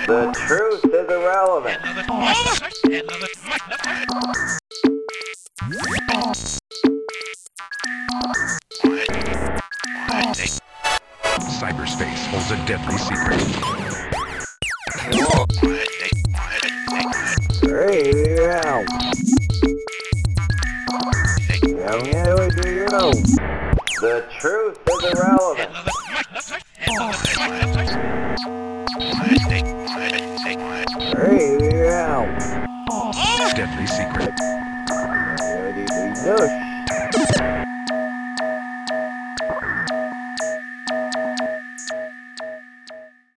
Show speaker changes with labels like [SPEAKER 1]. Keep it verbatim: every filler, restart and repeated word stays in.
[SPEAKER 1] The truth is irrelevant.
[SPEAKER 2] Cyberspace holds a deadly secret.
[SPEAKER 1] Hey, yeah. Yeah, yeah, do you know? The truth is irrelevant. Hey, yeah.
[SPEAKER 2] Deadly secret.
[SPEAKER 1] Yeah, do you know?